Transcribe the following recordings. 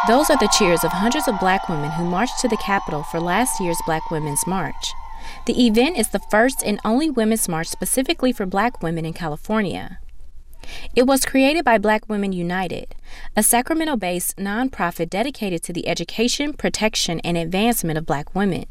Those are the cheers of hundreds of black women who marched to the Capitol for last year's Black Women's March. The event is the first and only women's march specifically for black women in California. It was created by Black Women United, a Sacramento-based nonprofit dedicated to the education, protection, and advancement of black women.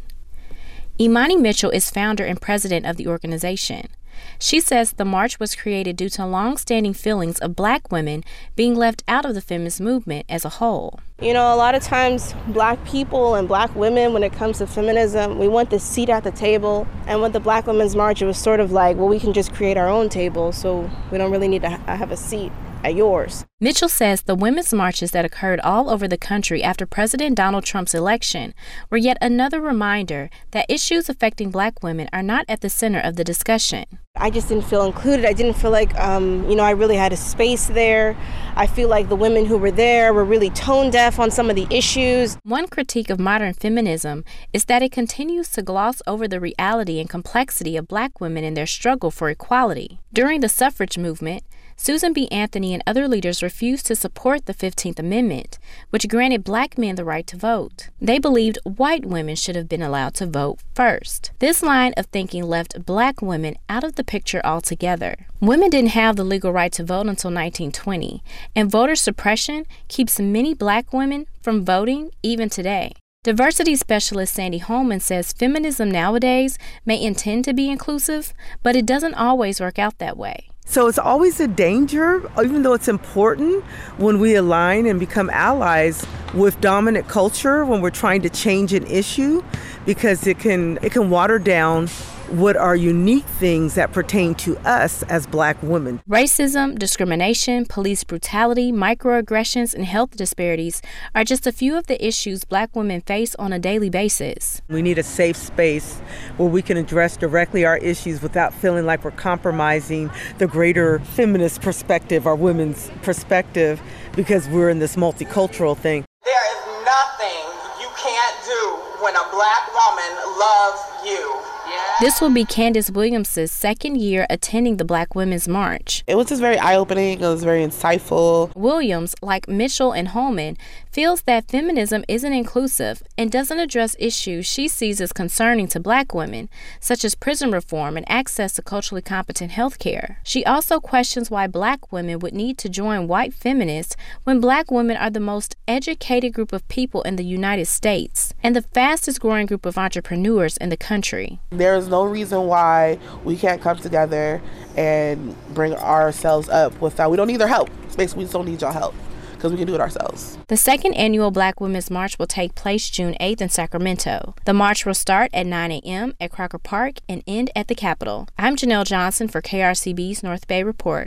Imani Mitchell is founder and president of the organization. She says the march was created due to long-standing feelings of black women being left out of the feminist movement as a whole. You know, a lot of times black people and black women, when it comes to feminism, we want the seat at the table. And with the Black Women's March, it was sort of like, well, we can just create our own table, so we don't really need to have a seat at yours. Mitchell says the women's marches that occurred all over the country after President Donald Trump's election were yet another reminder that issues affecting black women are not at the center of the discussion. I just didn't feel included. I didn't feel like, I really had a space there. I feel like the women who were there were really tone deaf on some of the issues. One critique of modern feminism is that it continues to gloss over the reality and complexity of black women in their struggle for equality. During the suffrage movement, Susan B. Anthony and other leaders refused to support the 15th Amendment, which granted black men the right to vote. They believed white women should have been allowed to vote first. This line of thinking left black women out of the picture altogether. Women didn't have the legal right to vote until 1920, and voter suppression keeps many black women from voting even today. Diversity specialist Sandy Holman says feminism nowadays may intend to be inclusive, but it doesn't always work out that way. So it's always a danger, even though it's important when we align and become allies with dominant culture when we're trying to change an issue, because it can water down what are unique things that pertain to us as black women. Racism, discrimination, police brutality, microaggressions, and health disparities are just a few of the issues black women face on a daily basis. We need a safe space where we can address directly our issues without feeling like we're compromising the greater feminist perspective, our women's perspective, because we're in this multicultural thing. There is nothing you can't do when a black woman loves you. This will be Candace Williams' second year attending the Black Women's March. It was just very eye-opening. It was very insightful. Williams, like Mitchell and Holman, feels that feminism isn't inclusive and doesn't address issues she sees as concerning to black women, such as prison reform and access to culturally competent health care. She also questions why black women would need to join white feminists when black women are the most educated group of people in the United States and the fastest growing group of entrepreneurs in the country. There's no reason why we can't come together and bring ourselves up we don't need their help. Basically, we just don't need y'all help because we can do it ourselves. The second annual Black Women's March will take place June 8th in Sacramento. The march will start at 9 a.m. at Crocker Park and end at the Capitol. I'm Janelle Johnson for KRCB's North Bay Report.